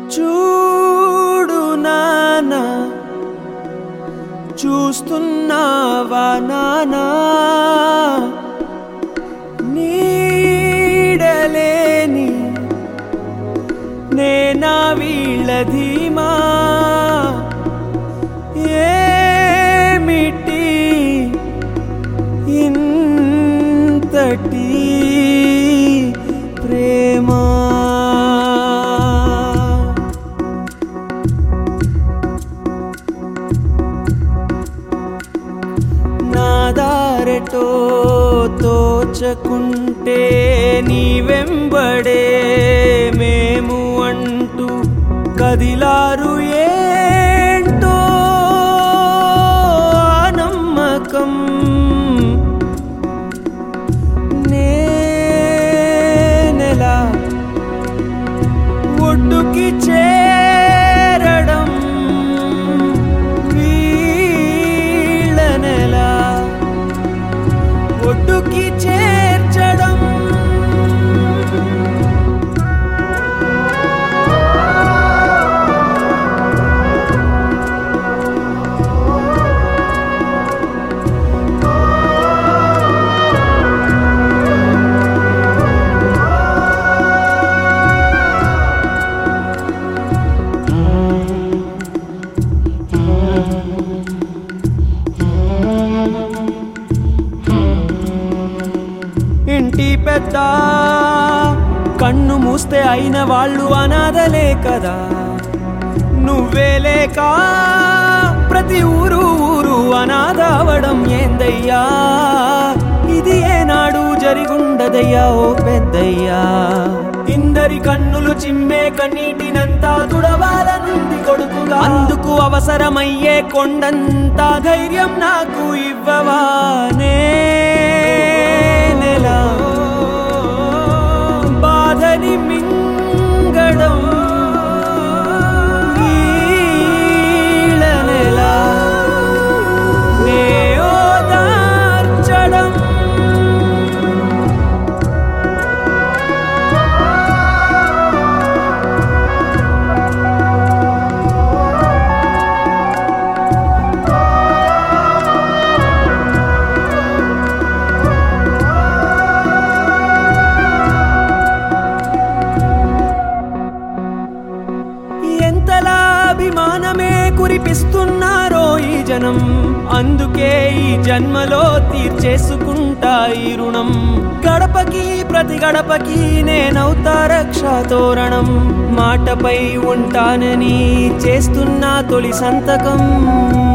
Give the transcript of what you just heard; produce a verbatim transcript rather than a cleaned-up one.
చూడు నానా చూస్తున్నావా నానా నీడలేని నేనా వీళ్ళ ధీమా ఏమిటి ఇంతటి ప్రేమ నా దారెటో తోచకుంటే నీ వెంబడే మేము అంటూ కదిలారు ఏంటో నమ్మకం నేనెలా ఒడ్డుకి చేరడం వీళ్ళనెలా ఒడ్డుకి చేర్చడం ఇంటి పెద్ద కన్ను మూస్తే అయిన వాళ్ళు అనాథలే కదా నువ్వే లేక ప్రతి ఊరు ఊరు అనాథ అవడం ఏందయ్యా ఇది ఏనాడు జరిగుండదయ్యా ఓ పెద్దయ్యా ఇందరి కన్నులు చిమ్మే కన్నీటినంతా తుడవాలనుంది కొడుకుగా అందుకు అవసరమయ్యే కొండంత ధైర్యం నాకు ఇవ్వవా నేనెలా బాధని మింగడం వీళ్ళనెలా నే ఓదార్చడం ఎంతలా అభిమానమే కురిపిస్తున్నారో ఈ జనం అందుకే ఈ జన్మలో తీర్చేసుకుంటా ఈ రుణం గడపకి ప్రతి గడపకి నేనవుతా రక్షా తోరణం మాటపై ఉంటానని చేస్తున్నా తొలి సంతకం